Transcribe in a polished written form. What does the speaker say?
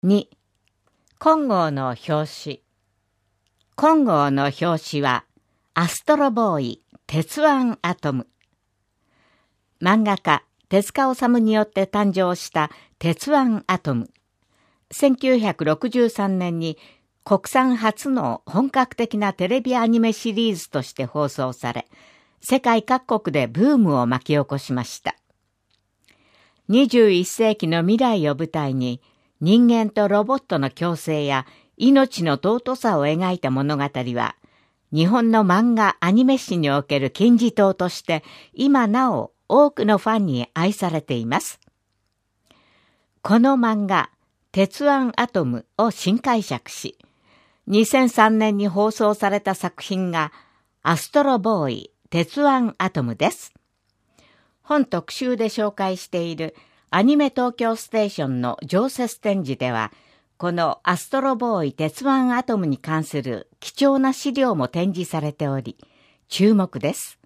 2、金剛の表紙。金剛の表紙は、アストロボーイ、鉄腕アトム。漫画家、手塚治虫によって誕生した鉄腕アトム。1963年に国産初の本格的なテレビアニメシリーズとして放送され、世界各国でブームを巻き起こしました。21世紀の未来を舞台に、人間とロボットの共生や命の尊さを描いた物語は、日本の漫画アニメ史における金字塔として、今なお多くのファンに愛されています。この漫画、鉄腕アトムを新解釈し、2003年に放送された作品が、アストロボーイ、鉄腕アトムです。本特集で紹介しているアニメ東京ステーションの常設展示では、このアストロボーイ鉄腕アトムに関する貴重な資料も展示されており、注目です。